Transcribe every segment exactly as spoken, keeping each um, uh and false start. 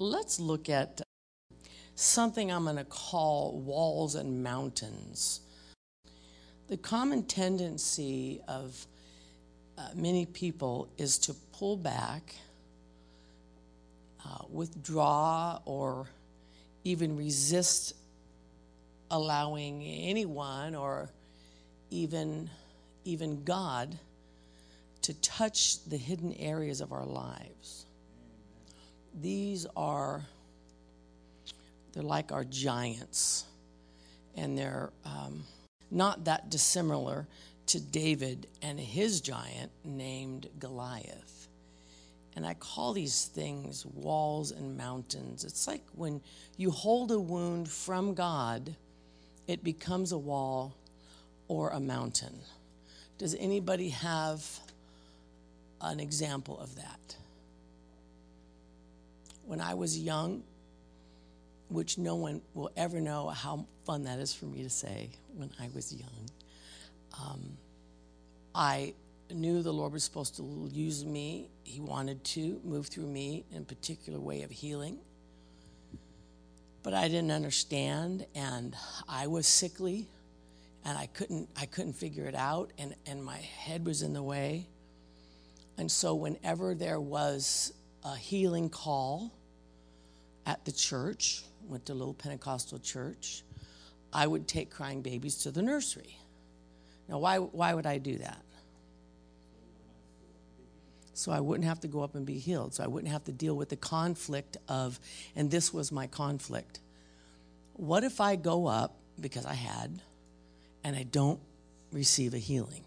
let's look at something I'm going to call walls and mountains. The common tendency of uh, many people is to pull back, uh, withdraw, or even resist allowing anyone or even, even God to touch the hidden areas of our lives. These are, they're like our giants, and they're um, not that dissimilar to David and his giant named Goliath. And I call these things walls and mountains. It's like when you hold a wound from God, it becomes a wall or a mountain. Does anybody have an example of that? When I was young, which no one will ever know how fun that is for me to say, when I was young, um, I knew the Lord was supposed to use me. He wanted to move through me in a particular way of healing. But I didn't understand, and I was sickly, and I couldn't I couldn't figure it out, and, and my head was in the way. And so whenever there was a healing call at the church, went to a little Pentecostal church, I would take crying babies to the nursery. Now, why why would I do that? So I wouldn't have to go up and be healed. So I wouldn't have to deal with the conflict of, and this was my conflict. What if I go up, because I had, and I don't receive a healing?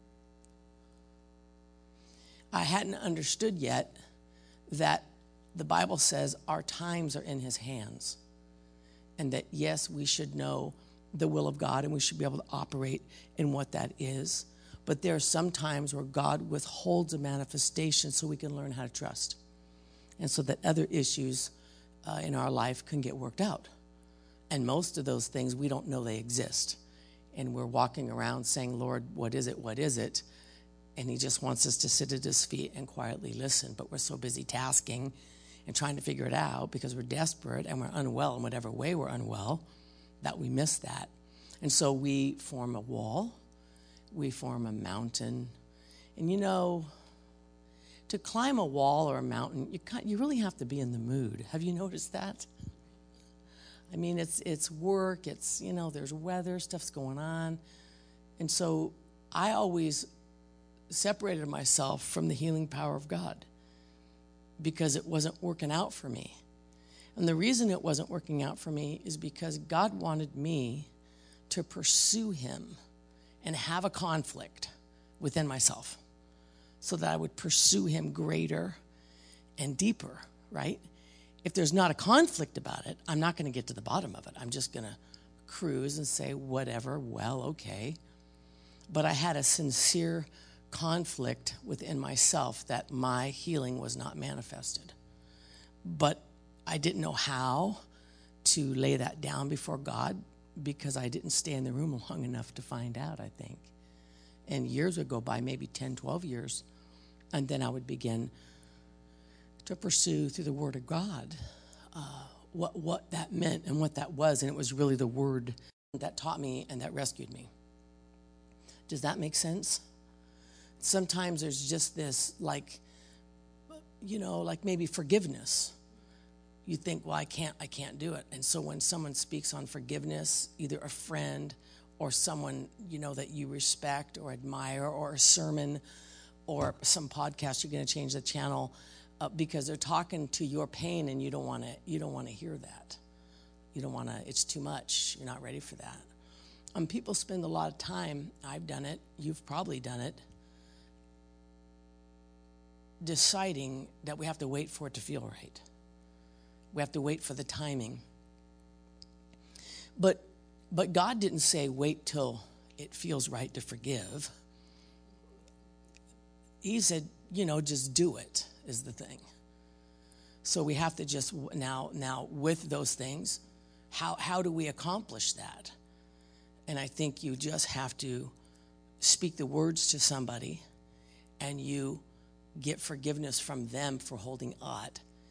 I hadn't understood yet that the Bible says our times are in his hands. And that, yes, we should know the will of God and we should be able to operate in what that is. But there are some times where God withholds a manifestation so we can learn how to trust. And so that other issues uh, in our life can get worked out. And most of those things, we don't know they exist. And we're walking around saying, Lord, what is it? What is it? And he just wants us to sit at his feet and quietly listen. But we're so busy tasking and trying to figure it out because we're desperate and we're unwell in whatever way we're unwell that we miss that. And so we form a wall. We form a mountain. And you know, to climb a wall or a mountain, you you really have to be in the mood. Have you noticed that? I mean, it's it's work, it's, you know, there's weather, stuff's going on. And so I always separated myself from the healing power of God because it wasn't working out for me. And the reason it wasn't working out for me is because God wanted me to pursue him and have a conflict within myself so that I would pursue him greater and deeper, right? If there's not a conflict about it, I'm not going to get to the bottom of it. I'm just going to cruise and say, whatever, well, okay. But I had a sincere conflict within myself that my healing was not manifested. But I didn't know how to lay that down before God because I didn't stay in the room long enough to find out, I think. And years would go by, maybe ten, twelve years, and then I would begin to pursue through the Word of God uh, what, what that meant and what that was. And it was really the Word that taught me and that rescued me. Does that make sense? Sometimes there's just this, like, you know, like maybe forgiveness. You think, well, I can't, I can't do it. And so when someone speaks on forgiveness, either a friend or someone, you know, that you respect or admire, or a sermon or some podcast, you're going to change the channel uh, because they're talking to your pain and you don't want to, you don't want to hear that. You don't want to, it's too much. You're not ready for that. Um, people spend a lot of time, I've done it, you've probably done it, deciding that we have to wait for it to feel right. We have to wait for the timing. But but God didn't say wait till it feels right to forgive. He said, you know, just do it is the thing. So we have to just now now with those things, how how do we accomplish that? And I think you just have to speak the words to somebody and you get forgiveness from them for holding aught.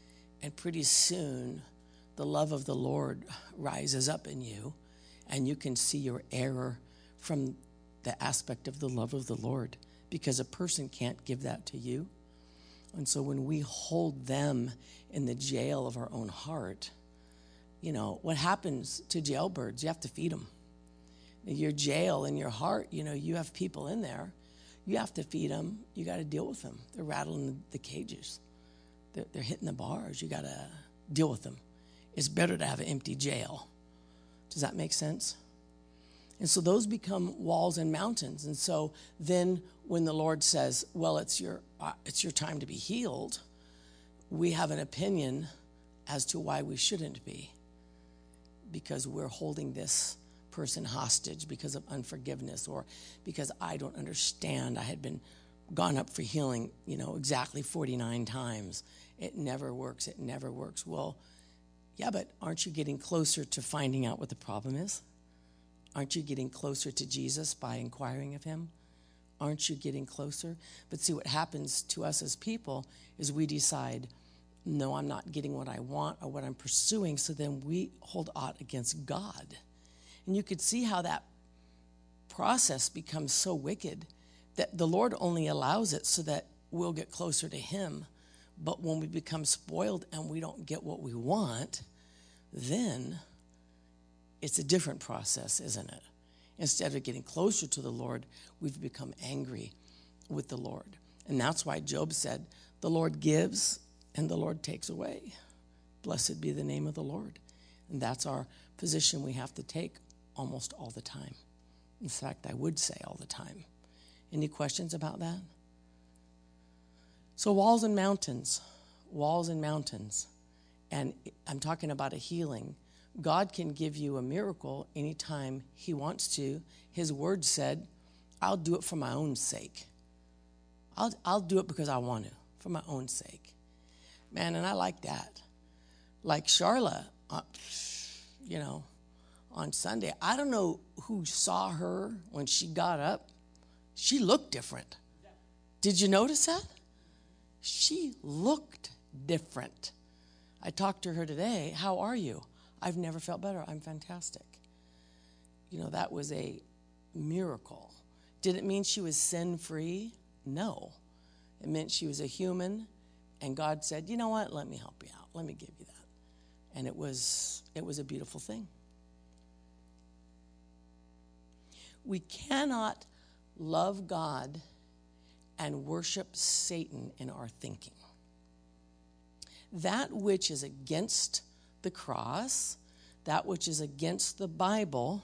And pretty soon, the love of the Lord rises up in you, and you can see your error from the aspect of the love of the Lord, because a person can't give that to you. And so when we hold them in the jail of our own heart, you know, what happens to jailbirds? You have to feed them. Your jail in your heart, you know, you have people in there. You have to feed them. You got to deal with them. They're rattling the cages. They're, they're hitting the bars. You got to deal with them. It's better to have an empty jail. Does that make sense? And so those become walls and mountains. And so then when the Lord says, well, it's your uh, it's your time to be healed, we have an opinion as to why we shouldn't be, because we're holding this person hostage because of unforgiveness, or because I don't understand. I had been gone up for healing, you know, exactly forty-nine times. It never works. It never works. Well, yeah, but aren't you getting closer to finding out what the problem is? Aren't you getting closer to Jesus by inquiring of him? Aren't you getting closer? But see, what happens to us as people is we decide, no, I'm not getting what I want or what I'm pursuing, so then we hold aught against God. And you could see how that process becomes so wicked that the Lord only allows it so that we'll get closer to him. But when we become spoiled and we don't get what we want, then it's a different process, isn't it? Instead of getting closer to the Lord, we've become angry with the Lord. And that's why Job said, the Lord gives and the Lord takes away. Blessed be the name of the Lord. And that's our position we have to take almost all the time. In fact, I would say all the time. Any questions about that? So walls and mountains, walls and mountains. And I'm talking about a healing. God can give you a miracle anytime he wants to. His word said, I'll do it for my own sake. I'll, I'll do it because I want to, for my own sake. Man, and I like that. Like Charla, uh, you know, on Sunday, I don't know who saw her when she got up. She looked different. Did you notice that? She looked different. I talked to her today. How are you? I've never felt better. I'm fantastic. You know, that was a miracle. Did it mean she was sin-free? No. It meant she was a human, and God said, you know what? Let me help you out. Let me give you that. And it was it was a beautiful thing. We cannot love God and worship Satan in our thinking. That which is against the cross, that which is against the Bible,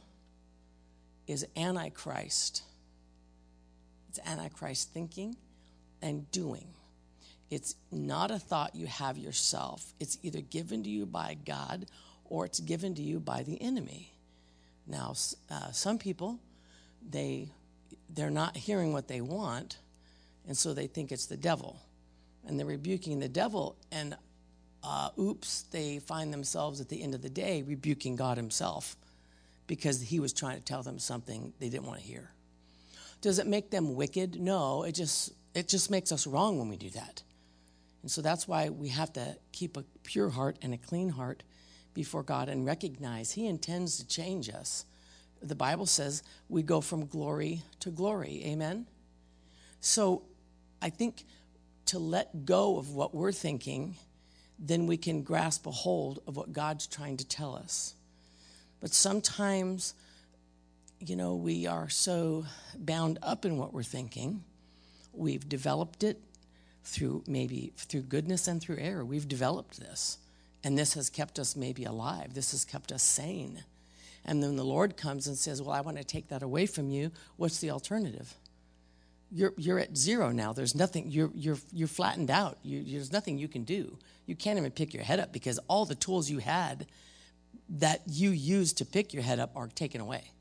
is Antichrist. It's Antichrist thinking and doing. It's not a thought you have yourself. It's either given to you by God or it's given to you by the enemy. Now, uh, some people, they, they're not hearing what they want, and so they think it's the devil. And they're rebuking the devil, and uh, oops, they find themselves at the end of the day rebuking God himself because he was trying to tell them something they didn't want to hear. Does it make them wicked? No, it just it just makes us wrong when we do that. And so that's why we have to keep a pure heart and a clean heart before God and recognize he intends to change us. The Bible says we go from glory to glory. Amen? So I think to let go of what we're thinking, then we can grasp a hold of what God's trying to tell us. But sometimes, you know, we are so bound up in what we're thinking. We've developed it through maybe through goodness and through error. We've developed this. And this has kept us maybe alive. This has kept us sane. And then the Lord comes and says, well, I want to take that away from you. What's the alternative? You're you're at zero now. There's nothing. You're you're you're flattened out. You, there's nothing you can do. You can't even pick your head up because all the tools you had that you used to pick your head up are taken away.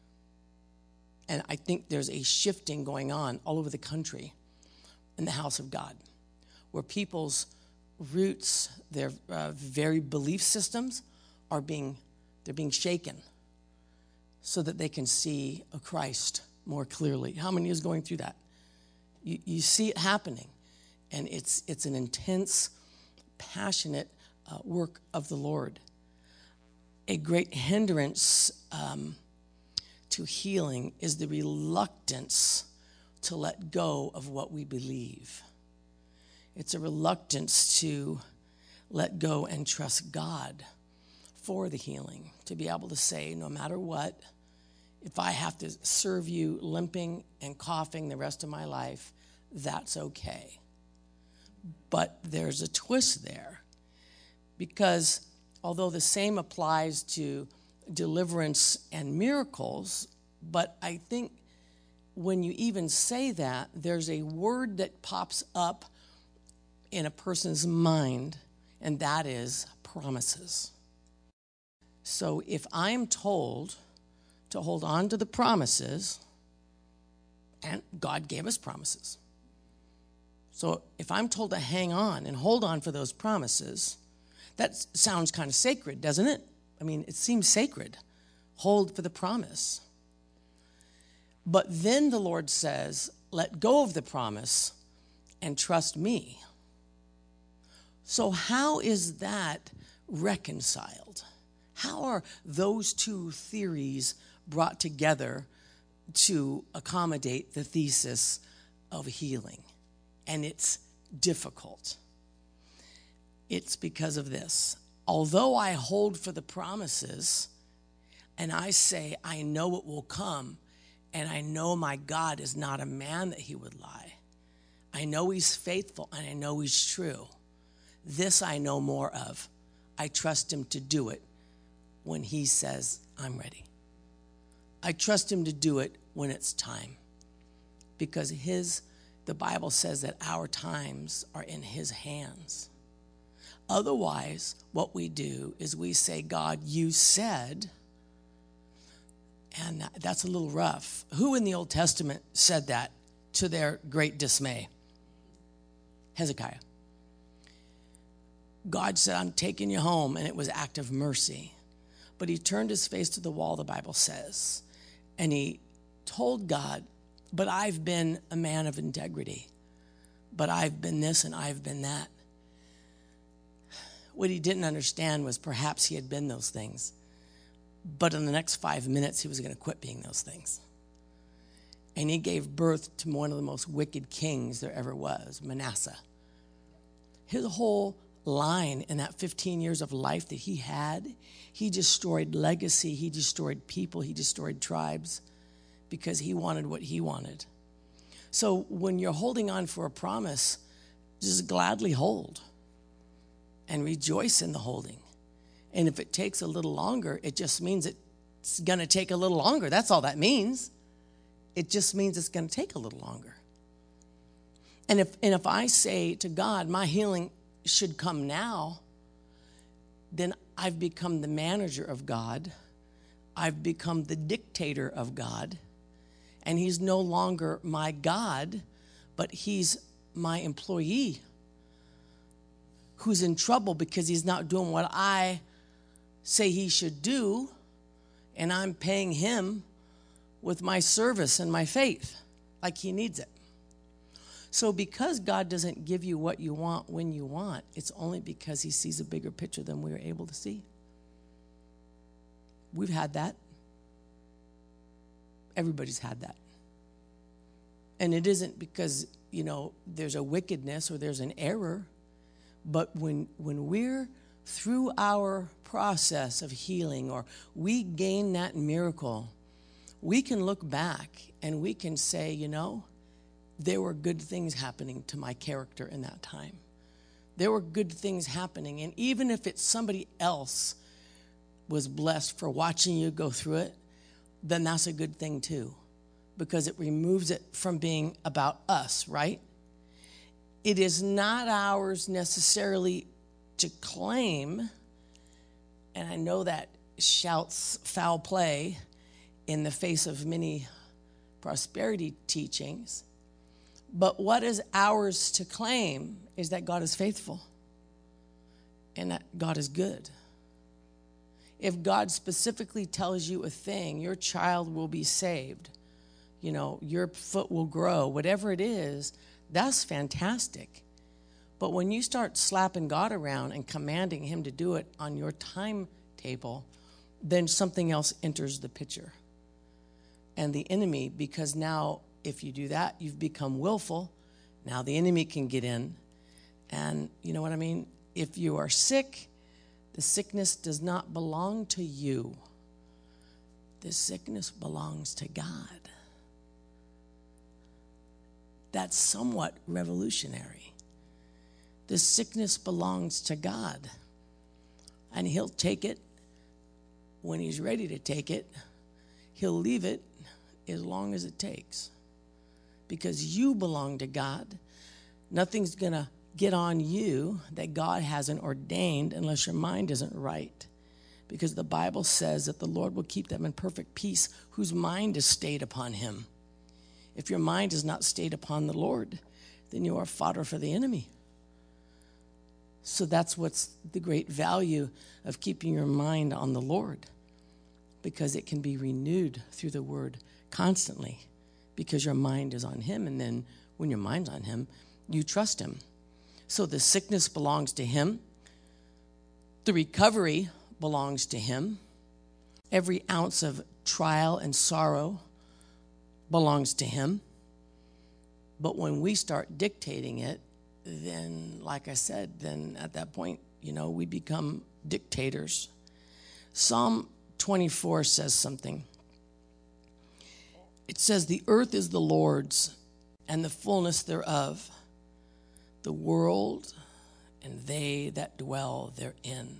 And I think there's a shifting going on all over the country in the house of God, where people's roots, their uh, very belief systems, are being they're being shaken, so that they can see a Christ more clearly. How many is going through that? You, you see it happening, and it's it's an intense, passionate uh, work of the Lord. A great hindrance um, to healing is the reluctance to let go of what we believe. It's a reluctance to let go and trust God for the healing, to be able to say, no matter what, if I have to serve you limping and coughing the rest of my life, that's okay. But there's a twist there, because although the same applies to deliverance and miracles, but I think when you even say that, there's a word that pops up in a person's mind, and that is promises. So if I'm told to hold on to the promises, and God gave us promises. So if I'm told to hang on and hold on for those promises, that sounds kind of sacred, doesn't it? I mean, it seems sacred. Hold for the promise. But then the Lord says, let go of the promise and trust me. So how is that reconciled? How are those two theories brought together to accommodate the thesis of healing? And it's difficult. It's because of this. Although I hold for the promises and I say, I know it will come, and I know my God is not a man that he would lie. I know he's faithful and I know he's true. This I know more of. I trust him to do it when he says, I'm ready. I trust him to do it when it's time. Because his, the Bible says that our times are in his hands. Otherwise, what we do is we say, God, you said, and that's a little rough. Who in the Old Testament said that to their great dismay? Hezekiah. God said, I'm taking you home, and it was act of mercy. But he turned his face to the wall, the Bible says, and he told God, but I've been a man of integrity. But I've been this and I've been that. What he didn't understand was perhaps he had been those things. But in the next five minutes, he was going to quit being those things. And he gave birth to one of the most wicked kings there ever was, Manasseh. His whole line in that fifteen years of life that he had, he destroyed legacy, he destroyed people, he destroyed tribes because he wanted what he wanted. So when you're holding on for a promise, just gladly hold and rejoice in the holding. And if it takes a little longer, it just means it's going to take a little longer. That's all that means. It just means it's going to take a little longer. And if and if I say to God, my healing should come now, then I've become the manager of God. I've become the dictator of God. And he's no longer my God, but he's my employee who's in trouble because he's not doing what I say he should do, and I'm paying him with my service and my faith like he needs it. So because God doesn't give you what you want when you want, it's only because he sees a bigger picture than we are able to see. We've had that. Everybody's had that. And it isn't because, you know, there's a wickedness or there's an error, but when when we're through our process of healing or we gain that miracle, we can look back and we can say, you know, there were good things happening to my character in that time. There were good things happening. And even if it's somebody else was blessed for watching you go through it, then that's a good thing too, because it removes it from being about us, right? It is not ours necessarily to claim, and I know that shouts foul play in the face of many prosperity teachings, but what is ours to claim is that God is faithful and that God is good. If God specifically tells you a thing, your child will be saved, you know, your foot will grow, whatever it is, that's fantastic. But when you start slapping God around and commanding him to do it on your timetable, then something else enters the picture. And the enemy, because now if you do that, you've become willful. Now the enemy can get in. And you know what I mean? If you are sick, the sickness does not belong to you. The sickness belongs to God. That's somewhat revolutionary. The sickness belongs to God. And he'll take it when he's ready to take it. He'll leave it as long as it takes. Because you belong to God. Nothing's going to get on you that God hasn't ordained unless your mind isn't right. Because the Bible says that the Lord will keep them in perfect peace whose mind is stayed upon him. If your mind is not stayed upon the Lord, then you are fodder for the enemy. So that's what's the great value of keeping your mind on the Lord, because it can be renewed through the word constantly, because your mind is on him. And then when your mind's on him, you trust him. So the sickness belongs to him. The recovery belongs to him. Every ounce of trial and sorrow belongs to him. But when we start dictating it, then, like I said, then at that point, you know, we become dictators. Psalm twenty-four says something. It says, the earth is the Lord's and the fullness thereof, the world and they that dwell therein.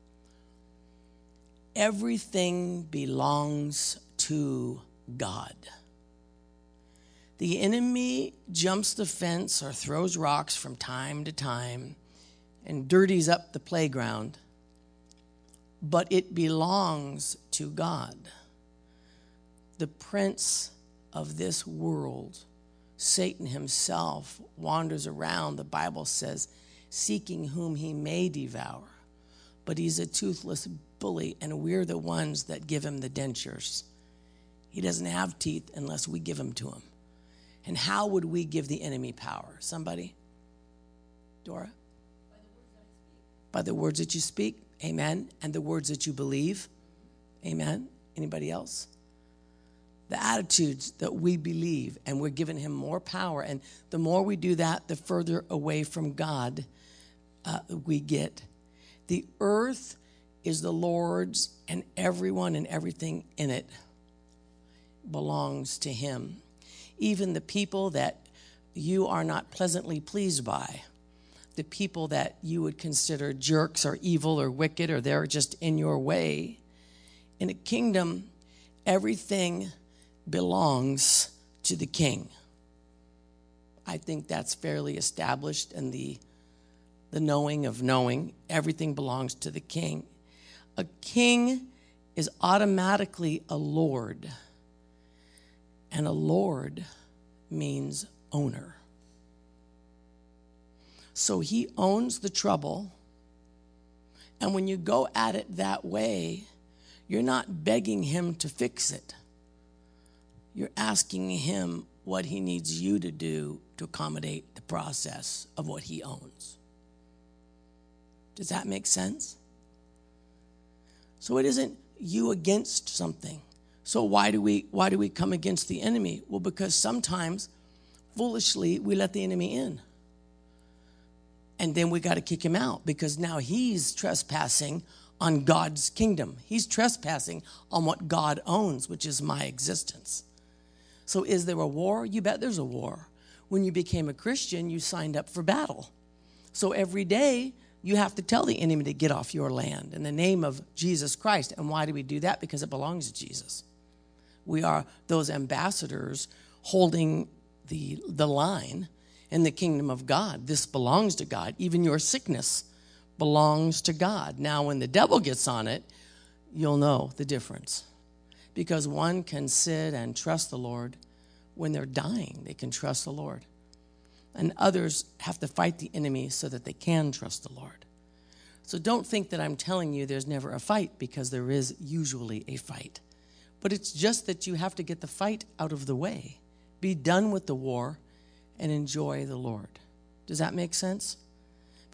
Everything belongs to God. The enemy jumps the fence or throws rocks from time to time and dirties up the playground, but it belongs to God. The prince of this world, Satan himself, wanders around, the Bible says, seeking whom he may devour. But he's a toothless bully, and we're the ones that give him the dentures. He doesn't have teeth unless we give them to him. And how would we give the enemy power? Somebody? Dora? By the words that you speak. Amen. And the words that you believe. Amen. Anybody else? The attitudes that we believe, and we're giving him more power. And the more we do that, the further away from God uh, we get. The earth is the Lord's, and everyone and everything in it belongs to him. Even the people that you are not pleasantly pleased by, the people that you would consider jerks or evil or wicked, or they're just in your way. In a kingdom, everything belongs to the king. I think that's fairly established in the, the knowing of knowing. Everything belongs to the king. A king is automatically a lord. And a lord means owner. So he owns the trouble. And when you go at it that way, you're not begging him to fix it. You're asking him what he needs you to do to accommodate the process of what he owns. Does that make sense? So it isn't you against something. So why do we why do we come against the enemy? Well, because sometimes, foolishly, we let the enemy in. And then we got to kick him out, because now he's trespassing on God's kingdom. He's trespassing on what God owns, which is my existence. So is there a war? You bet there's a war. When you became a Christian, you signed up for battle. So every day, you have to tell the enemy to get off your land in the name of Jesus Christ. And why do we do that? Because it belongs to Jesus. We are those ambassadors holding the, the line in the kingdom of God. This belongs to God. Even your sickness belongs to God. Now, when the devil gets on it, you'll know the difference. Because one can sit and trust the Lord when they're dying. They can trust the Lord. And others have to fight the enemy so that they can trust the Lord. So don't think that I'm telling you there's never a fight, because there is usually a fight. But it's just that you have to get the fight out of the way. Be done with the war and enjoy the Lord. Does that make sense?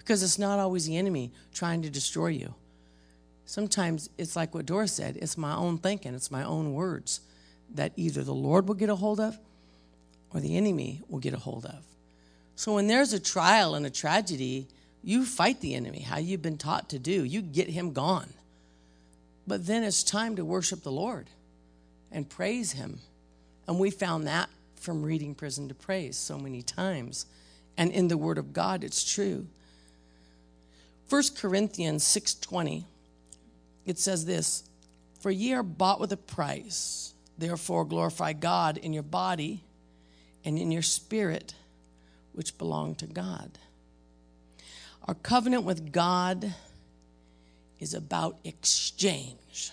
because it's not always the enemy trying to destroy you. Sometimes it's like what Doris said, it's my own thinking, it's my own words that either the Lord will get a hold of or the enemy will get a hold of. So when there's a trial and a tragedy, you fight the enemy, how you've been taught to do. You get him gone. But then it's time to worship the Lord and praise him. And we found that from reading Prison to Praise so many times. And in the Word of God, it's true. First Corinthians six twenty, it says this, "For ye are bought with a price. Therefore glorify God in your body and in your spirit, which belong to God." Our covenant with God is about exchange.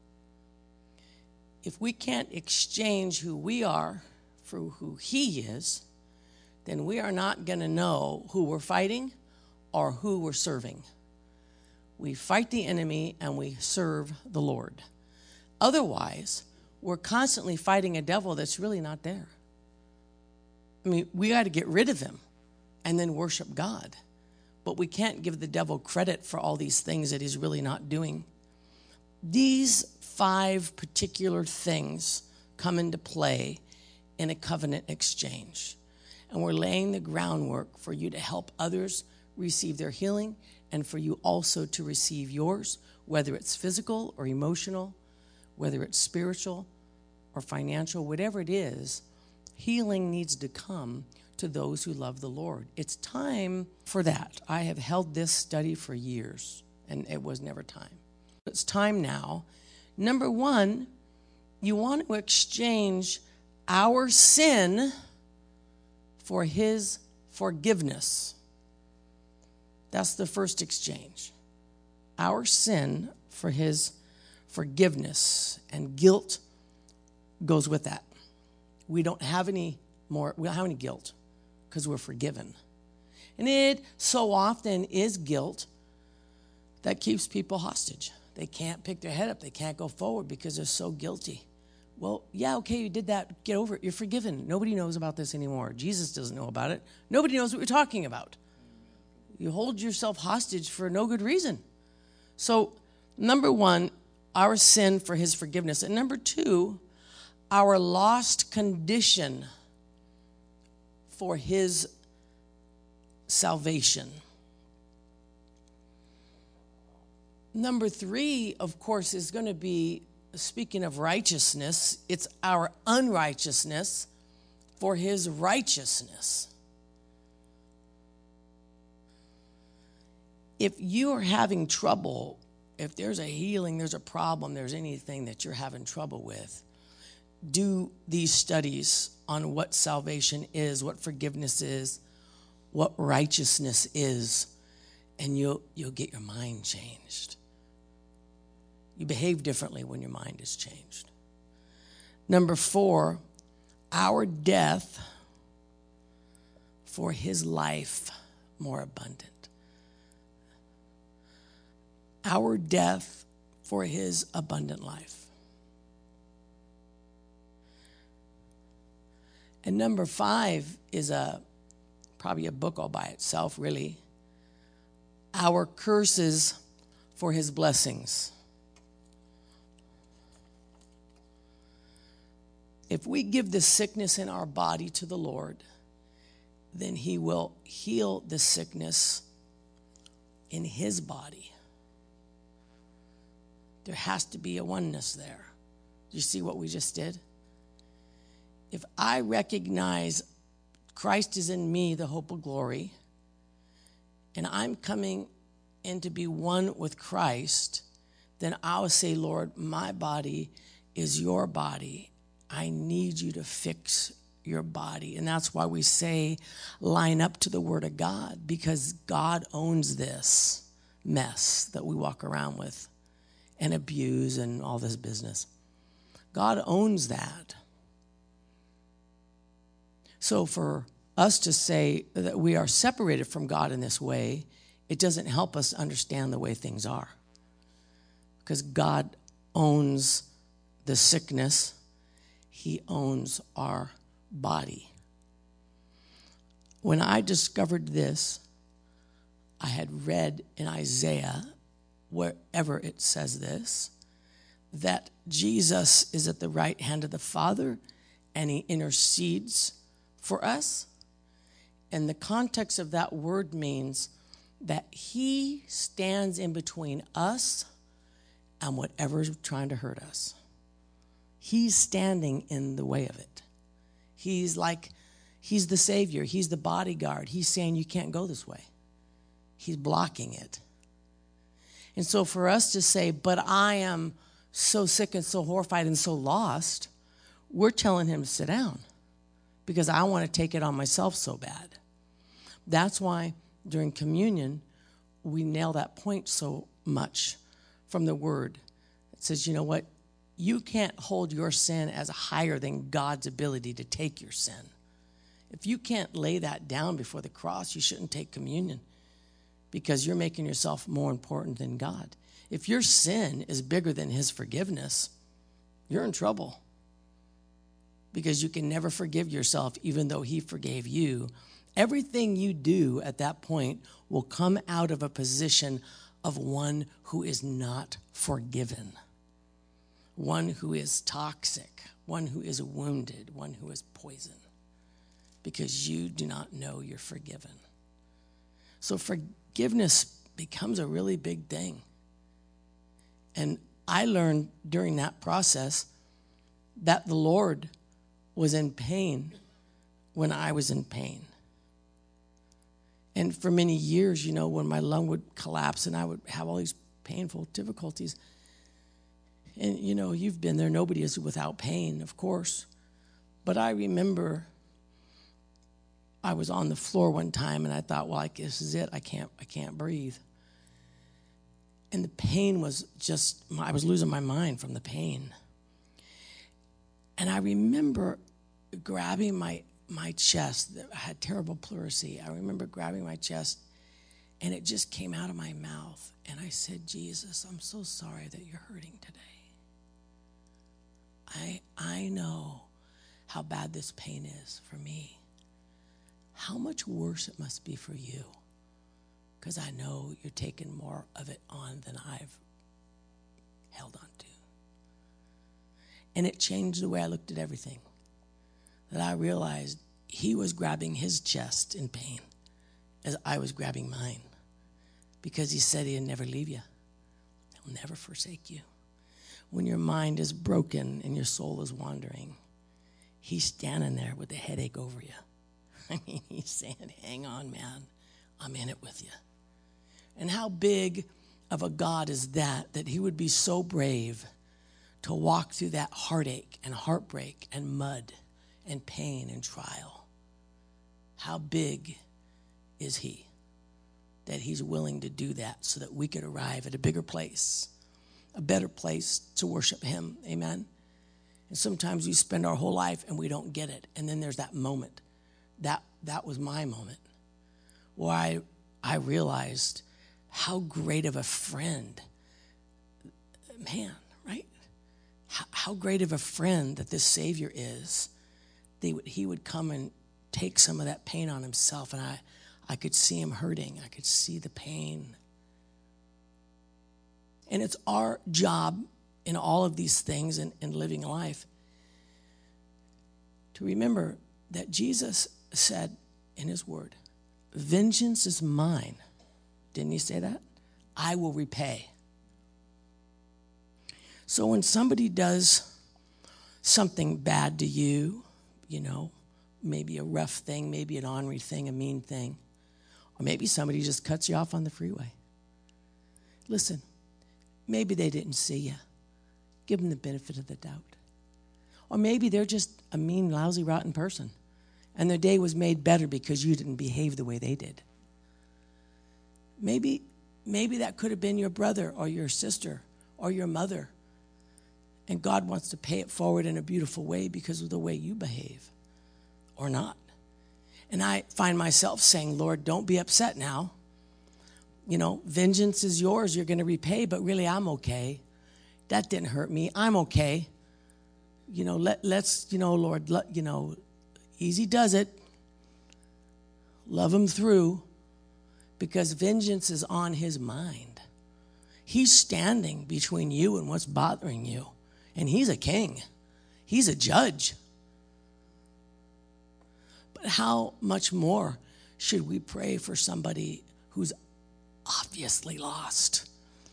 If we can't exchange who we are for who he is, then we are not going to know who we're fighting or who we're serving. We fight the enemy and we serve the Lord. Otherwise, we're constantly fighting a devil that's really not there. I mean, we got to get rid of him and then worship God. But we can't give the devil credit for all these things that he's really not doing. These five particular things come into play in a covenant exchange. And we're laying the groundwork for you to help others receive their healing and for you also to receive yours, whether it's physical or emotional, whether it's spiritual or financial, whatever it is, healing needs to come to those who love the Lord. It's time for that. I have held this study for years, and it was never time. It's time now. Number one, you want to exchange our sin for his forgiveness. That's the first exchange. Our sin for his forgiveness, and guilt goes with that. We don't have any more, we don't have any guilt because we're forgiven. And it so often is guilt that keeps people hostage. They can't pick their head up. They can't go forward because they're so guilty. Well, yeah, okay, you did that. Get over it. You're forgiven. Nobody knows about this anymore. Jesus doesn't know about it. Nobody knows what you're talking about. You hold yourself hostage for no good reason. So, number one, our sin for his forgiveness. And number two, our lost condition for his salvation. Number three, of course, is going to be, speaking of righteousness, it's our unrighteousness for his righteousness. If you are having trouble, if there's a healing, there's a problem, there's anything that you're having trouble with, do these studies on what salvation is, what forgiveness is, what righteousness is, and you'll you'll get your mind changed. You behave differently when your mind is changed. Number four, our death for his life more abundant. Our death for his abundant life. And number five is a probably a book all by itself, really. Our curses for his blessings. If we give the sickness in our body to the Lord, then he will heal the sickness in his body. There has to be a oneness there. Do you see what we just did? If I recognize Christ is in me, the hope of glory, and I'm coming in to be one with Christ, then I'll say, Lord, my body is your body. I need you to fix your body. And that's why we say line up to the Word of God, because God owns this mess that we walk around with and abuse and all this business. God owns that. So for us to say that we are separated from God in this way, it doesn't help us understand the way things are. Because God owns the sickness. He owns our body. When I discovered this, I had read in Isaiah, wherever it says this, that Jesus is at the right hand of the Father and he intercedes for us. And the context of that word means that he stands in between us and whatever's trying to hurt us. He's standing in the way of it. He's like, he's the Savior. He's the bodyguard. He's saying you can't go this way. He's blocking it. And so for us to say, but I am so sick and so horrified and so lost, we're telling him to sit down because I want to take it on myself so bad. That's why during communion, we nail that point so much from the word. It says, you know what? You can't hold your sin as higher than God's ability to take your sin. If you can't lay that down before the cross, you shouldn't take communion because you're making yourself more important than God. If your sin is bigger than his forgiveness, you're in trouble because you can never forgive yourself even though he forgave you. Everything you do at that point will come out of a position of one who is not forgiven, one who is toxic, one who is wounded, one who is poison, because you do not know you're forgiven. So forgiveness becomes a really big thing. And I learned during that process that the Lord was in pain when I was in pain. And for many years, you know, when my lung would collapse and I would have all these painful difficulties. And, you know, you've been there. Nobody is without pain, of course. But I remember I was on the floor one time and I thought, well, I guess this is it. I can't, I can't breathe. And the pain was just, I was losing my mind from the pain. And I remember grabbing my my chest. I had terrible pleurisy. I remember grabbing my chest, and it just came out of my mouth. And I said, Jesus, I'm so sorry that you're hurting today. I I know how bad this pain is for me. How much worse it must be for you, because I know you're taking more of it on than I've held on to. And it changed the way I looked at everything. That I realized he was grabbing his chest in pain as I was grabbing mine, because he said he'd never leave you. He'll never forsake you. When your mind is broken and your soul is wandering, he's standing there with a headache over you. I mean, he's saying, hang on, man. I'm in it with you. And how big of a God is that, that he would be so brave to walk through that heartache and heartbreak and mud and pain and trial. How big is he that he's willing to do that so that we could arrive at a bigger place, a better place to worship him. Amen. And sometimes we spend our whole life and we don't get it. And then there's that moment. That that was my moment where I I realized how great of a friend, man, right? How, how great of a friend that this Savior is. They would, he would come and take some of that pain on himself, and I, I could see him hurting. I could see the pain. And it's our job in all of these things and in, in living life to remember that Jesus said in his word, vengeance is mine. Didn't he say that? I will repay. So when somebody does something bad to you, you know, maybe a rough thing, maybe an ornery thing, a mean thing, or maybe somebody just cuts you off on the freeway. Listen, maybe they didn't see you. Give them the benefit of the doubt. Or maybe they're just a mean, lousy, rotten person, and their day was made better because you didn't behave the way they did. Maybe, maybe that could have been your brother or your sister or your mother. And God wants to pay it forward in a beautiful way because of the way you behave or not. And I find myself saying, Lord, don't be upset now. You know, vengeance is yours. You're going to repay, but really I'm okay. That didn't hurt me. I'm okay. You know, let, let's, you know, Lord, let, you know, easy does it. Love them through. because vengeance is on his mind. He's standing between you and what's bothering you. And he's a king. He's a judge. But how much more should we pray for somebody who's obviously lost?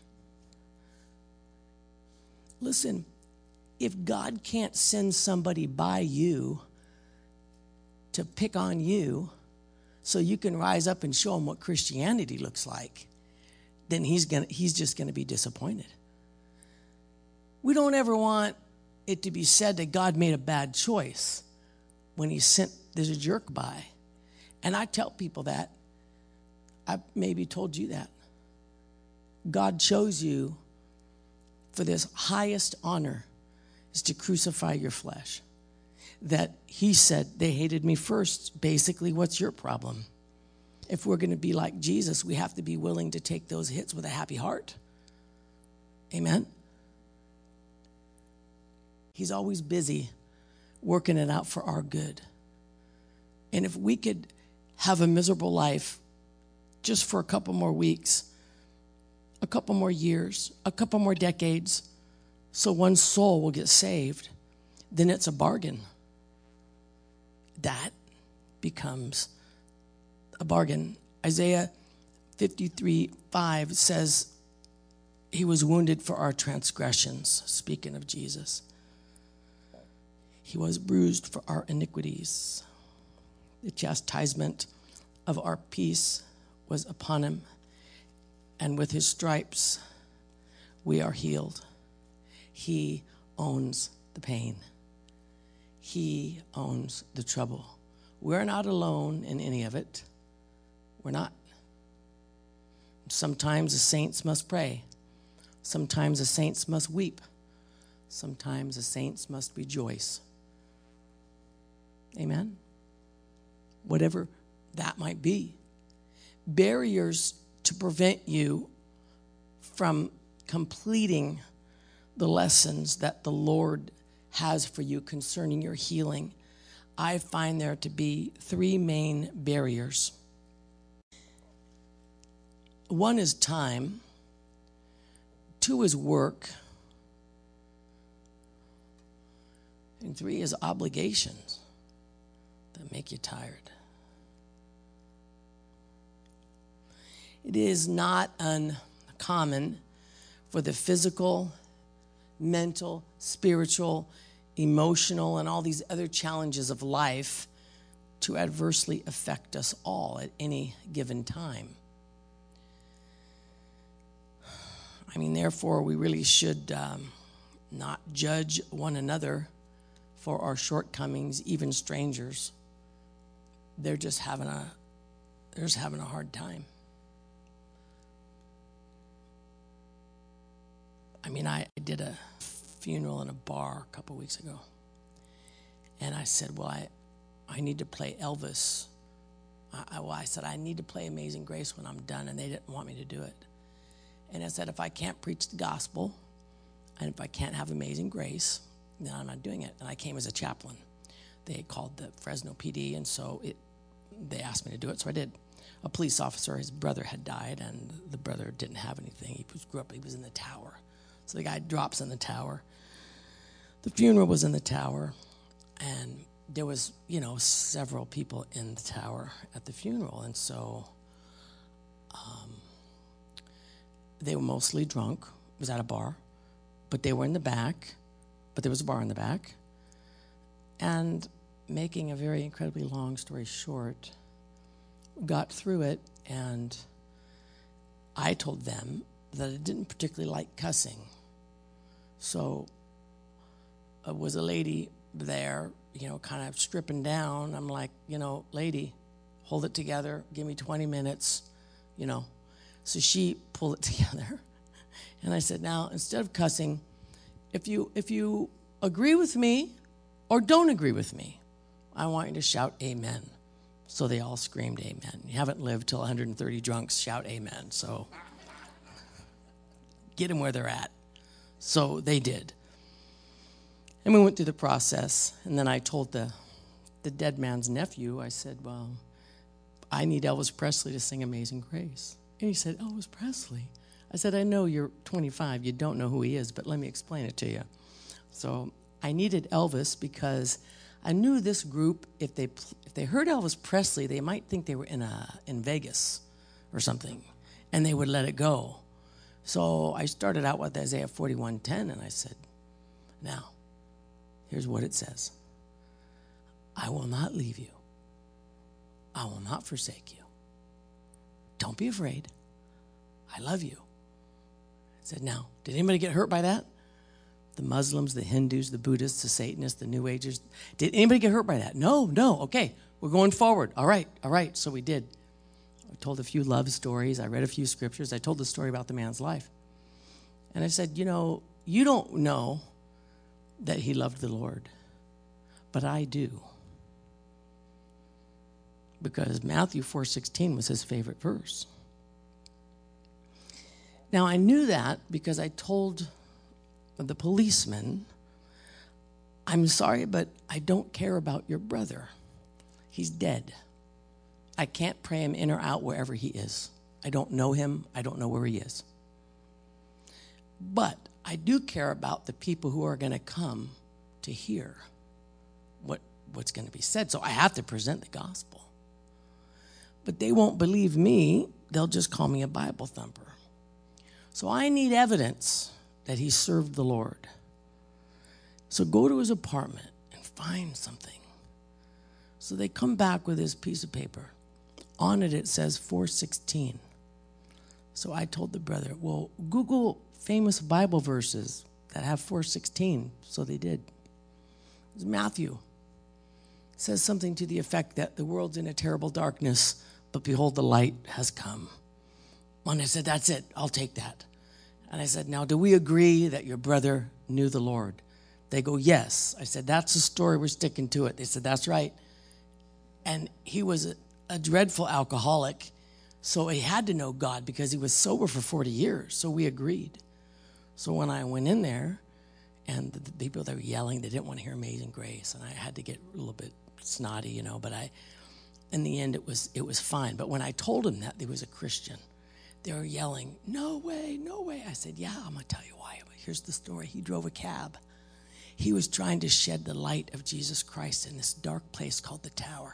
Listen, if God can't send somebody by you to pick on you so you can rise up and show them what Christianity looks like, then he's gonna he's just going to be disappointed. We don't ever want it to be said that God made a bad choice when he sent this jerk by. And I tell people that. I maybe told you that. God chose you for this highest honor, is to crucify your flesh. That he said, they hated me first. Basically, what's your problem? If we're going to be like Jesus, we have to be willing to take those hits with a happy heart. Amen? He's always busy working it out for our good. And if we could have a miserable life just for a couple more weeks, a couple more years, a couple more decades, so one soul will get saved, then it's a bargain. That becomes a bargain. Isaiah fifty-three five says, he was wounded for our transgressions, speaking of Jesus. He was bruised for our iniquities. The chastisement of our peace was upon him, and with his stripes we are healed. He owns the pain. He owns the trouble. We're not alone in any of it. We're not. Sometimes the saints must pray. Sometimes the saints must weep. Sometimes the saints must rejoice. Amen? Whatever that might be. Barriers to prevent you from completing the lessons that the Lord has for you concerning your healing. I find there to be three main barriers. One is time. Two is work. And three is obligations that make you tired. It is not uncommon for the physical, mental, spiritual, emotional, and all these other challenges of life to adversely affect us all at any given time. I mean, therefore, we really should um, not judge one another for our shortcomings, even strangers. They're just having a, they're just having a hard time. I mean, I did a funeral in a bar a couple weeks ago. And I said, well, I, I need to play Elvis. I, I, well, I said, I need to play Amazing Grace when I'm done, and they didn't want me to do it. And I said, if I can't preach the gospel, and if I can't have Amazing Grace, then I'm not doing it. And I came as a chaplain. They called the Fresno P D, and so it, they asked me to do it, so I did. A police officer, his brother had died, and the brother didn't have anything. He was, grew up, he was in the tower. So the guy drops in the tower. The funeral was in the tower, and there was, you know, several people in the tower at the funeral. And so um, they were mostly drunk. It was at a bar, but they were in the back, but there was a bar in the back. And making a very incredibly long story short, got through it, and I told them that I didn't particularly like cussing. So uh, was a lady there, you know, kind of stripping down. I'm like, you know, lady, hold it together. Give me twenty minutes, you know. So she pulled it together. And I said, now, instead of cussing, if you if you agree with me or don't agree with me, I want you to shout amen. So they all screamed amen. You haven't lived till one hundred thirty drunks shout amen. So get them where they're at. So they did. And we went through the process. And then I told the, the dead man's nephew, I said, well, I need Elvis Presley to sing Amazing Grace. And he said, Elvis Presley? I said, I know you're twenty-five. You don't know who he is, but let me explain it to you. So I needed Elvis because I knew this group, if they if they heard Elvis Presley, they might think they were in a in Vegas or something, and they would let it go. So I started out with Isaiah forty-one ten, and I said, now, here's what it says. I will not leave you. I will not forsake you. Don't be afraid. I love you. I said, now, did anybody get hurt by that? The Muslims, the Hindus, the Buddhists, the Satanists, the New Agers. Did anybody get hurt by that? No, no. Okay, we're going forward. All right, all right. So we did. I told a few love stories. I read a few scriptures. I told the story about the man's life. And I said, you know, you don't know that he loved the Lord, but I do. Because Matthew four sixteen was his favorite verse. Now, I knew that because I told the policeman, I'm sorry, but I don't care about your brother. He's dead. I can't pray him in or out wherever he is. I don't know him. I don't know where he is. But I do care about the people who are going to come to hear what, what's going to be said. So I have to present the gospel. But they won't believe me. They'll just call me a Bible thumper. So I need evidence that he served the Lord. So go to his apartment and find something. So they come back with this piece of paper. On it, it says four sixteen. So I told the brother, well, Google famous Bible verses that have four sixteen. So they did. It was Matthew. It says something to the effect that the world's in a terrible darkness, but behold, the light has come. And I said, that's it. I'll take that. And I said, now, do we agree that your brother knew the Lord? They go, yes. I said, that's the story. We're sticking to it. They said, that's right. And he was a, a dreadful alcoholic, so he had to know God because he was sober for forty years. So we agreed. So when I went in there, and the, the people that were yelling, they didn't want to hear Amazing Grace, and I had to get a little bit snotty, you know, but I, in the end, it was it was fine. But when I told him that he was a Christian, they were yelling, no way, no way. I said, yeah, I'm going to tell you why. But here's the story. He drove a cab. He was trying to shed the light of Jesus Christ in this dark place called the Tower.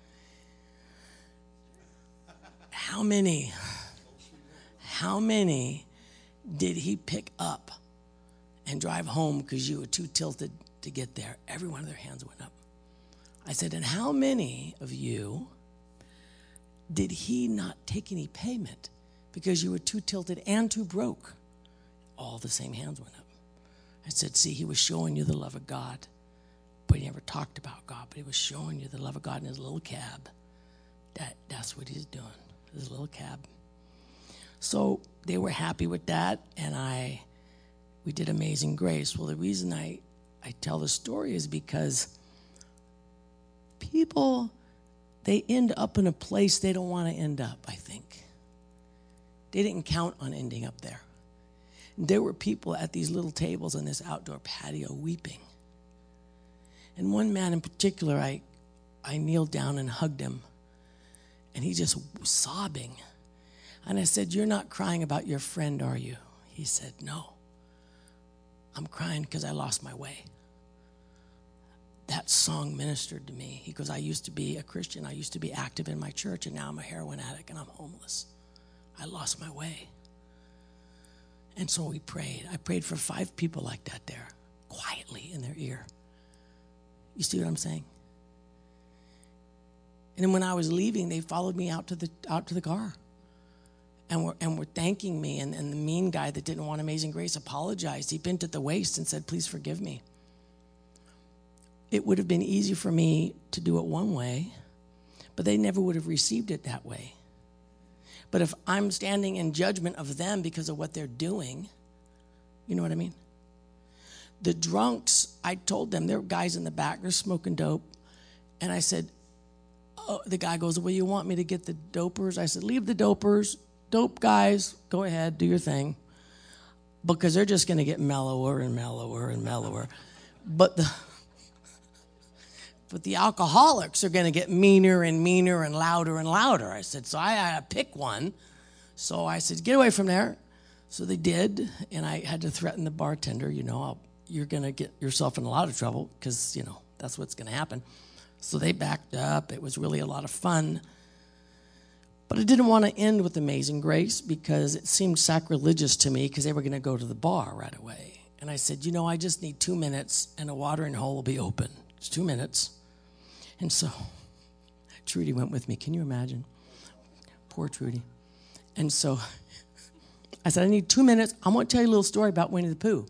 How many, how many did he pick up and drive home because you were too tilted to get there? Every one of their hands went up. I said, and how many of you did he not take any payment because you were too tilted and too broke? All the same hands went up. I said, see, he was showing you the love of God, but he never talked about God, but he was showing you the love of God in his little cab. That That's what he's doing, his little cab. So they were happy with that, and I, we did Amazing Grace. Well, the reason I, I tell the story is because people, they end up in a place they don't want to end up, I think. They didn't count on ending up there. There were people at these little tables on this outdoor patio weeping. And one man in particular, I, I kneeled down and hugged him, and he just was sobbing. And I said, you're not crying about your friend, are you? He said, no. I'm crying because I lost my way. That song ministered to me. He goes, I used to be a Christian. I used to be active in my church, and now I'm a heroin addict, and I'm homeless. I lost my way. And so we prayed. I prayed for five people like that there, quietly in their ear. You see what I'm saying? And then when I was leaving, they followed me out to the out to the car. And were, and were thanking me. And, and the mean guy that didn't want Amazing Grace apologized. He bent at the waist and said, please forgive me. It would have been easy for me to do it one way, but they never would have received it that way. But if I'm standing in judgment of them because of what they're doing, you know what I mean? The drunks, I told them, there were guys in the back, they're smoking dope. And I said, oh, the guy goes, well, you want me to get the dopers? I said, leave the dopers. Dope guys, go ahead, do your thing. Because they're just going to get mellower and mellower and mellower. But the but the alcoholics are going to get meaner and meaner and louder and louder. I said, so I had to pick one. So I said, get away from there. So they did, and I had to threaten the bartender, you know, I'll, you're going to get yourself in a lot of trouble because, you know, that's what's going to happen. So they backed up. It was really a lot of fun. But I didn't want to end with Amazing Grace because it seemed sacrilegious to me because they were going to go to the bar right away. And I said, you know, I just need two minutes and a watering hole will be open. It's two minutes. And so Trudy went with me. Can you imagine? Poor Trudy. And so I said, I need two minutes. I'm going to tell you a little story about Winnie the Pooh.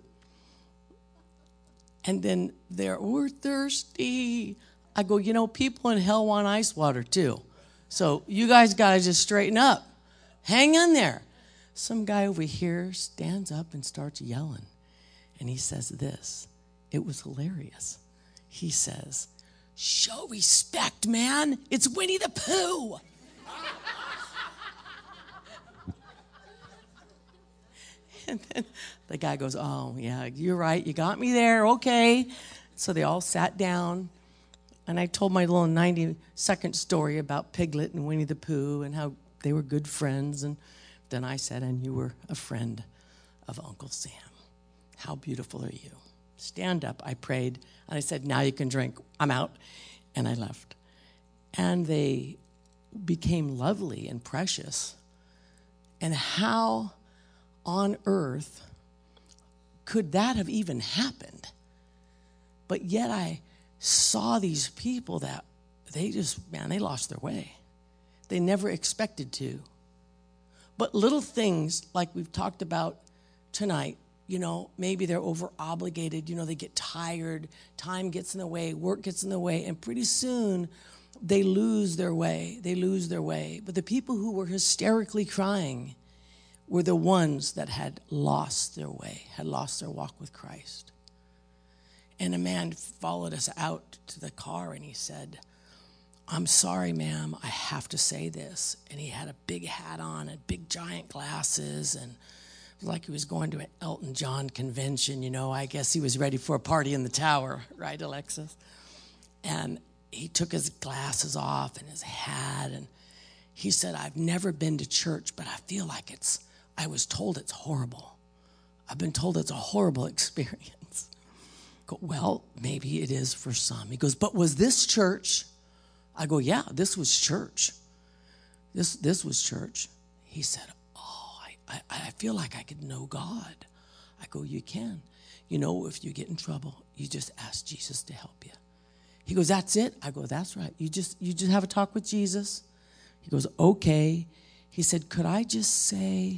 And then they're, we're thirsty. I go, you know, people in hell want ice water too. So you guys got to just straighten up. Hang in there. Some guy over here stands up and starts yelling. And he says this. It was hilarious. He says, show respect, man. It's Winnie the Pooh. And then the guy goes, oh, yeah, you're right. You got me there. Okay. So they all sat down. And I told my little ninety-second story about Piglet and Winnie the Pooh and how they were good friends. And then I said, and you were a friend of Uncle Sam. How beautiful are you? Stand up. I prayed. And I said, now you can drink. I'm out. And I left. And they became lovely and precious. And how on earth could that have even happened? But yet I saw these people that they just, man, they lost their way. They never expected to. But little things like we've talked about tonight, you know, maybe they're over obligated, you know, they get tired, time gets in the way, work gets in the way, and pretty soon they lose their way. They lose their way. But the people who were hysterically crying were the ones that had lost their way, had lost their walk with Christ. And a man followed us out to the car and he said, I'm sorry, ma'am, I have to say this. And he had a big hat on and big giant glasses and it was like he was going to an Elton John convention, you know. I guess he was ready for a party in the tower, right, Alexis? And he took his glasses off and his hat and he said, I've never been to church, but I feel like it's, I was told it's horrible. I've been told it's a horrible experience. I go, well, maybe it is for some. He goes, but was this church? I go, yeah, this was church. This this was church. He said, oh, I, I, I feel like I could know God. I go, you can. You know, if you get in trouble, you just ask Jesus to help you. He goes, that's it? I go, that's right. You just you just have a talk with Jesus. He goes, okay. He said, could I just say,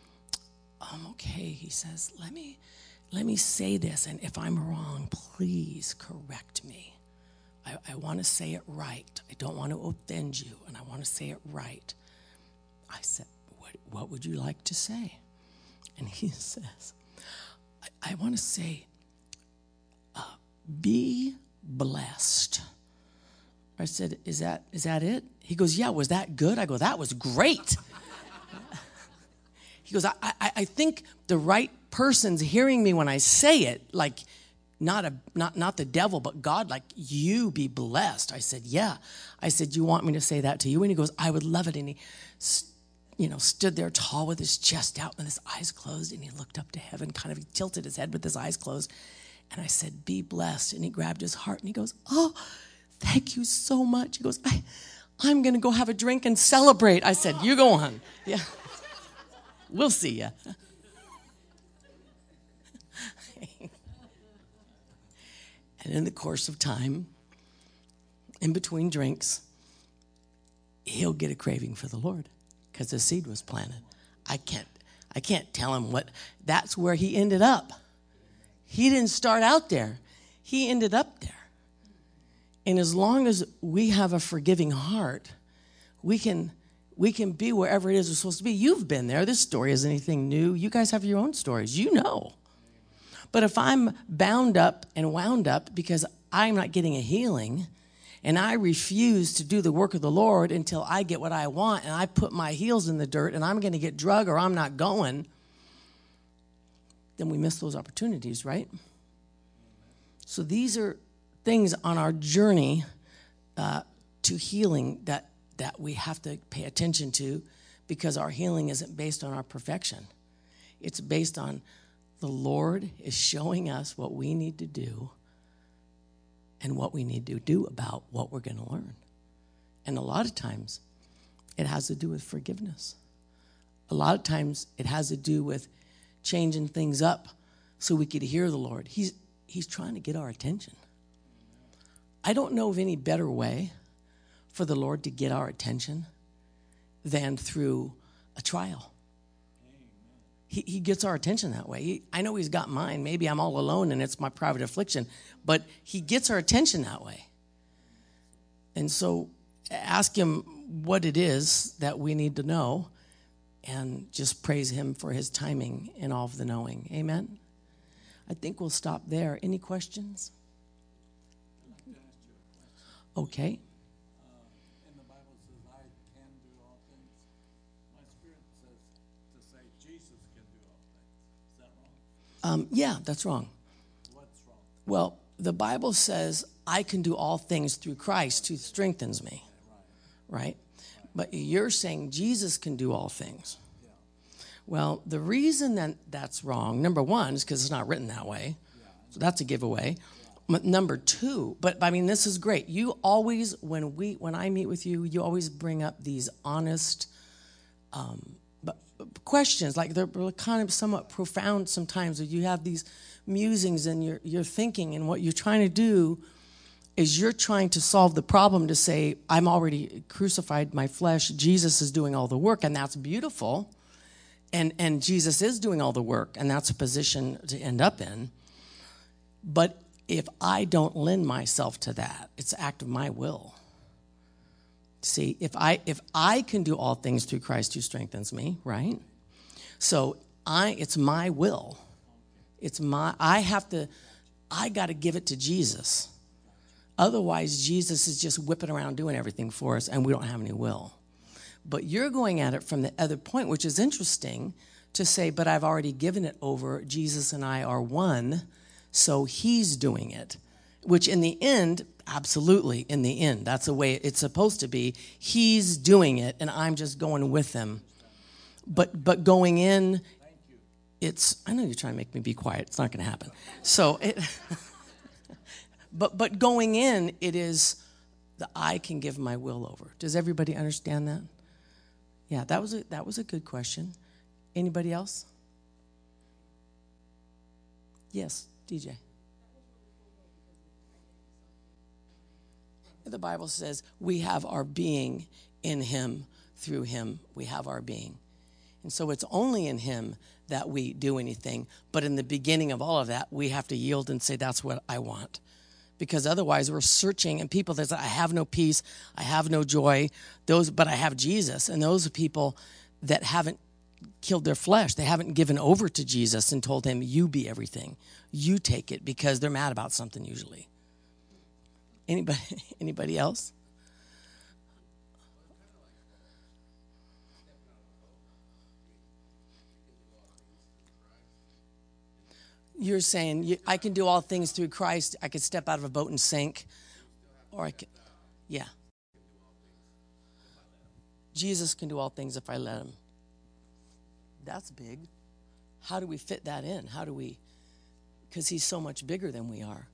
um, okay. He says, let me, let me say this, and if I'm wrong, please correct me. I, I want to say it right. I don't want to offend you, and I want to say it right. I said, what, what would you like to say? And he says, I, I want to say, uh, be blessed. I said, is that is that it? He goes, yeah, was that good? I go, that was great. He goes, I, I, I think the right person's hearing me when I say it, like not a not not the devil, but God, like you be blessed. I said, yeah. I said, you want me to say that to you? And he goes, I would love it. And he, you know, stood there tall with his chest out and his eyes closed, and he looked up to heaven, kind of he tilted his head with his eyes closed. And I said, be blessed. And he grabbed his heart and he goes, oh, thank you so much. He goes, I, I'm going to go have a drink and celebrate. I said, you go on. Yeah. We'll see ya. And in the course of time, in between drinks, he'll get a craving for the Lord because the seed was planted. I can't, I can't tell him what, that's where he ended up. He didn't start out there. He ended up there. And as long as we have a forgiving heart, we can we can be wherever it is we're supposed to be. You've been there. This story isn't anything new. You guys have your own stories. You know. But if I'm bound up and wound up because I'm not getting a healing and I refuse to do the work of the Lord until I get what I want and I put my heels in the dirt and I'm going to get drug or I'm not going, then we miss those opportunities, right? So these are things on our journey uh, to healing that, that we have to pay attention to, because our healing isn't based on our perfection. It's based on the Lord is showing us what we need to do and what we need to do about what we're going to learn. And a lot of times, it has to do with forgiveness. A lot of times, it has to do with changing things up so we could hear the Lord. He's, he's trying to get our attention. I don't know of any better way for the Lord to get our attention than through a trial. He, he gets our attention that way. He, I know he's got mine. Maybe I'm all alone and it's my private affliction, but he gets our attention that way. And so ask him what it is that we need to know and just praise him for his timing in all of the knowing. Amen? I think we'll stop there. Any questions? Okay. Uh, in the Bible it says, I can do all things. My spirit says to say Jesus can do all things. Is that wrong? Um, yeah, that's wrong. What's wrong? Well, the Bible says, I can do all things through Christ who strengthens me. Right? right? But you're saying Jesus can do all things. Yeah. Well, the reason that that's wrong, number one, is because it's not written that way. Yeah. So that's a giveaway. But number two, but I mean, this is great. You always, when we, when I meet with you, you always bring up these honest um, but, but questions, like they're kind of somewhat profound sometimes. Where you have these musings and you're you're thinking, and what you're trying to do is you're trying to solve the problem to say, I'm already crucified my flesh. Jesus is doing all the work, and that's beautiful. And and Jesus is doing all the work, and that's a position to end up in. But if I don't lend myself to that, it's an act of my will. See, if I if I can do all things through Christ who strengthens me, right? So I it's my will. It's my I have to I got to give it to Jesus. Otherwise, Jesus is just whipping around doing everything for us, and we don't have any will. But you're going at it from the other point, which is interesting, to say, but I've already given it over. Jesus and I are one. So he's doing it, which in the end, absolutely, in the end, that's the way it's supposed to be. He's doing it, and I'm just going with him. But but going in, it's, I know you're trying to make me be quiet. It's not going to happen. So, it, but but going in, it is the I can give my will over. Does everybody understand that? Yeah, that was a, that was a good question. Anybody else? Yes. D J. The Bible says we have our being in him, through him we have our being. And so it's only in him that we do anything. But in the beginning of all of that, we have to yield and say, that's what I want. Because otherwise we're searching, and people that say, I have no peace, I have no joy, those, but I have Jesus. And those are people that haven't killed their flesh. They haven't given over to Jesus and told him, you be everything. You take it, because they're mad about something usually. Anybody anybody else? You're saying, you, I can do all things through Christ. I could step out of a boat and sink. Or I could, yeah. Jesus can do all things if I let him. That's big. How do we fit that in? How do we, because he's so much bigger than we are.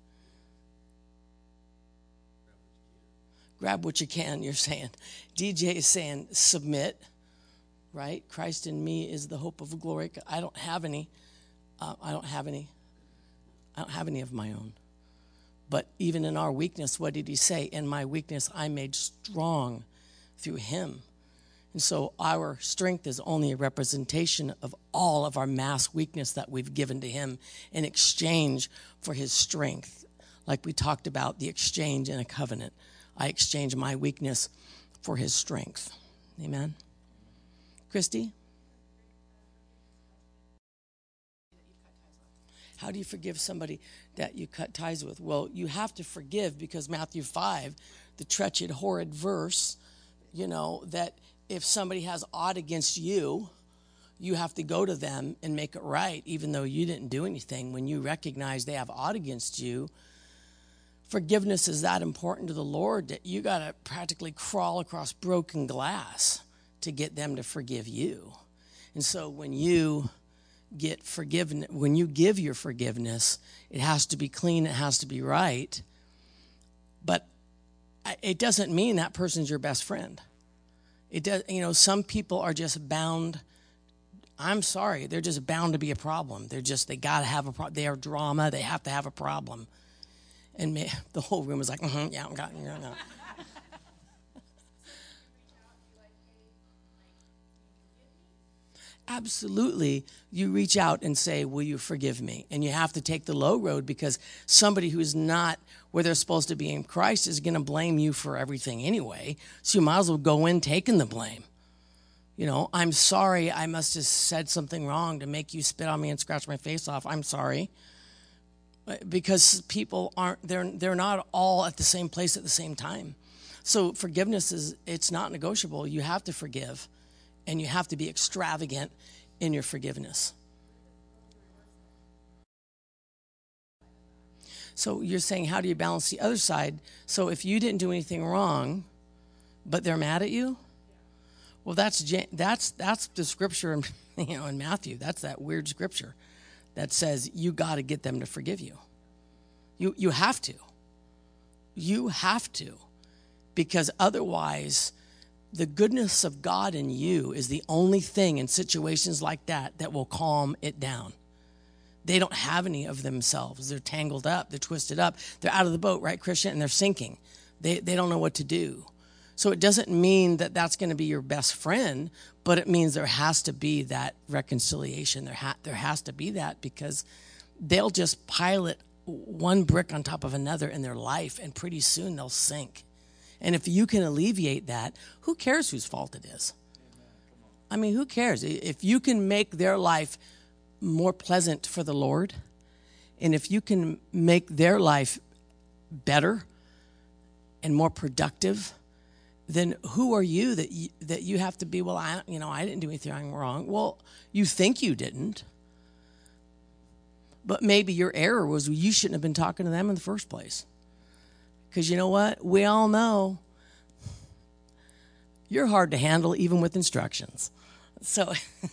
Grab what you can, you're saying. D J is saying, submit, right? Christ in me is the hope of glory. I don't have any. Uh, I don't have any. I don't have any of my own. But even in our weakness, what did he say? In my weakness, I made strong through him. And so our strength is only a representation of all of our mass weakness that we've given to him in exchange for his strength. Like we talked about the exchange in a covenant. I exchange my weakness for his strength. Amen. Christy? How do you forgive somebody that you cut ties with? Well, you have to forgive, because Matthew five, the treacherous, horrid verse, you know, that if somebody has aught against you, you have to go to them and make it right, even though you didn't do anything. When you recognize they have aught against you, forgiveness is that important to the Lord that you got to practically crawl across broken glass to get them to forgive you. And so when you get forgiven, when you give your forgiveness, it has to be clean, it has to be right. But it doesn't mean that person's your best friend. It does, you know, some people are just bound. I'm sorry, they're just bound to be a problem. They're just, they got to have a problem. They are drama. They have to have a problem. And me, the whole room was like, mm-hmm, yeah, I'm got, yeah, no. Absolutely, you reach out and say, will you forgive me? And you have to take the low road because somebody who's not where they're supposed to be in Christ is going to blame you for everything anyway. So you might as well go in taking the blame. You know, I'm sorry, I must have said something wrong to make you spit on me and scratch my face off. I'm sorry. Because people aren't, they're, they're not all at the same place at the same time. So forgiveness is, it's not negotiable. You have to forgive. And you have to be extravagant in your forgiveness. So you're saying, how do you balance the other side? So if you didn't do anything wrong, but they're mad at you, well, that's that's that's the scripture, in, you know, in Matthew. That's that weird scripture that says you got to get them to forgive you. You you have to. You have to, because otherwise, the goodness of God in you is the only thing in situations like that that will calm it down. They don't have any of themselves. They're tangled up. They're twisted up. They're out of the boat, right, Christian? And they're sinking. They they don't know what to do. So it doesn't mean that that's going to be your best friend, but it means there has to be that reconciliation. There, ha- there has to be that because they'll just pile it one brick on top of another in their life, and pretty soon they'll sink. And if you can alleviate that, who cares whose fault it is? I mean, who cares? If you can make their life more pleasant for the Lord, and if you can make their life better and more productive, then who are you that you, that you have to be, well, I, you know, I didn't do anything wrong. Well, you think you didn't. But maybe your error was you shouldn't have been talking to them in the first place. Because you know what? We all know you're hard to handle even with instructions. So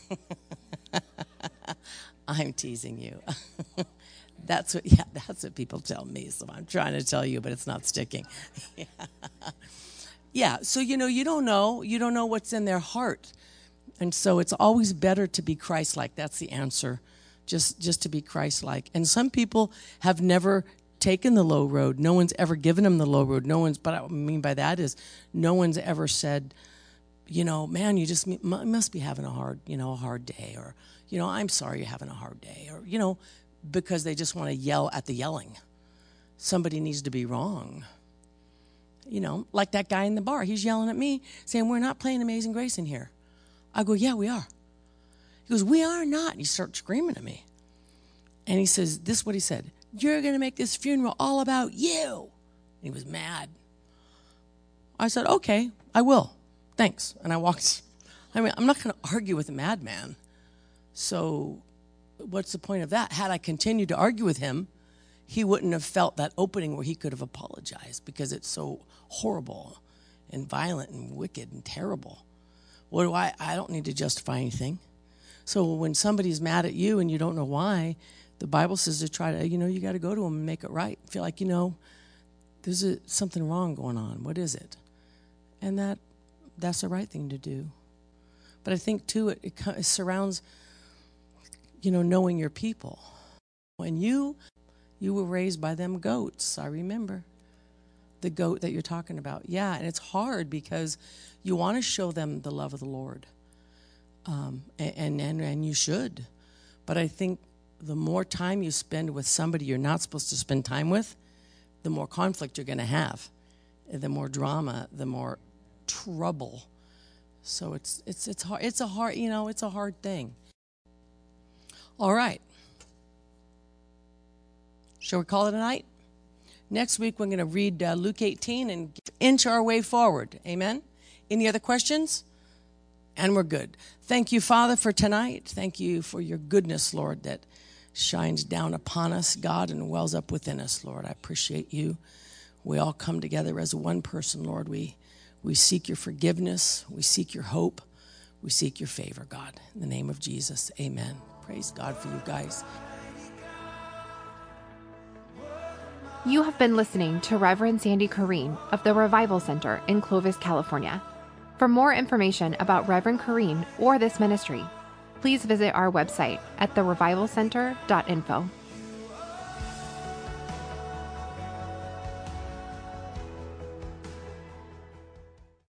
I'm teasing you. That's what, yeah, that's what people tell me. So I'm trying to tell you, but it's not sticking. yeah. yeah. So, you know, you don't know. You don't know what's in their heart. And so it's always better to be Christ-like. That's the answer. Just, just to be Christ-like. And some people have never taken the low road. No one's ever given them the low road. No one's, but what I mean by that is no one's ever said, you know, man, you just must be having a hard, you know, a hard day, or, you know, I'm sorry you're having a hard day, or, you know, because they just want to yell at the yelling. Somebody needs to be wrong. You know, like that guy in the bar. He's yelling at me saying, we're not playing Amazing Grace in here. I go, yeah, we are. He goes, we are not. And he starts screaming at me. And he says, this is what he said. You're going to make this funeral all about you. And he was mad. I said, okay, I will. Thanks. And I walked. I mean, I'm not going to argue with a madman. So what's the point of that? Had I continued to argue with him, he wouldn't have felt that opening where he could have apologized, because it's so horrible and violent and wicked and terrible. What do I, I don't need to justify anything. So when somebody's mad at you and you don't know why, the Bible says to try to, you know, you got to go to them and make it right. Feel like, you know, there's a, something wrong going on. What is it? And that that's the right thing to do. But I think, too, it, it, it surrounds, you know, knowing your people. When you, you were raised by them goats, I remember. The goat that you're talking about. Yeah, and it's hard because you want to show them the love of the Lord. Um, and, and, and you should. But I think the more time you spend with somebody you're not supposed to spend time with, the more conflict you're going to have, the more drama, the more trouble. So it's it's it's hard. It's a hard, you know, it's a hard thing. All right. Shall we call it a night? Next week we're going to read uh, Luke eighteen and inch our way forward. Amen. Any other questions? And we're good. Thank you, Father, for tonight. Thank you for your goodness, Lord, that shines down upon us, God, and wells up within us, Lord. I appreciate you. We all come together as one person, Lord. We, we seek your forgiveness. We seek your hope. We seek your favor, God. In the name of Jesus, amen. Praise God for you guys. You have been listening to Reverend Sandy Corrine of the Revival Center in Clovis, California. For more information about Reverend Corrine or this ministry, please visit our website at the revival center dot info.